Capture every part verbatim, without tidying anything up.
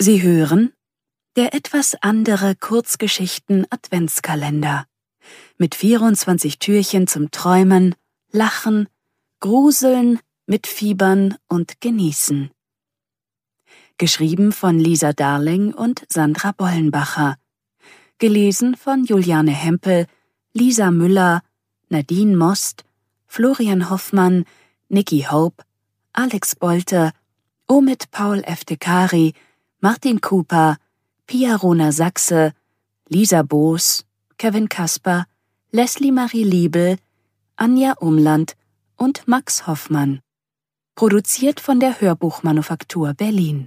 Sie hören der etwas andere Kurzgeschichten-Adventskalender mit vierundzwanzig Türchen zum Träumen, Lachen, Gruseln, Mitfiebern und Genießen. Geschrieben von Lisa Darling und Sandra Bollenbacher. Gelesen von Juliane Hempel, Lisa Müller, Nadine Most, Florian Hoffmann, Niki Hope, Alex Bolte, Omid Paul Eftekari, Martin Cooper, Pia Rona Sachse, Lisa Boos, Kevin Kasper, Leslie Marie Liebel, Anja Umland und Max Hoffmann. Produziert von der Hörbuchmanufaktur Berlin.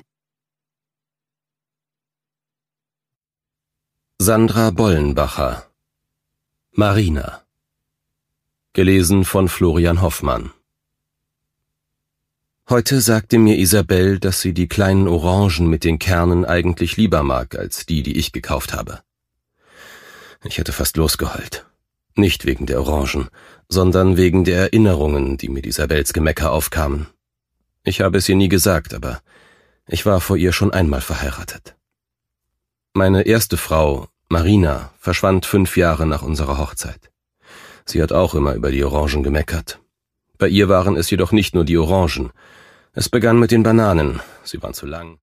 Sandra Bollenbacher. Marina. Gelesen von Florian Hoffmann. Heute sagte mir Isabelle, dass sie die kleinen Orangen mit den Kernen eigentlich lieber mag als die, die ich gekauft habe. Ich hätte fast losgeheult. Nicht wegen der Orangen, sondern wegen der Erinnerungen, die mit Isabelles Gemecker aufkamen. Ich habe es ihr nie gesagt, aber ich war vor ihr schon einmal verheiratet. Meine erste Frau, Marina, verschwand fünf Jahre nach unserer Hochzeit. Sie hat auch immer über die Orangen gemeckert. Bei ihr waren es jedoch nicht nur die Orangen. Es begann mit den Bananen, sie waren zu lang.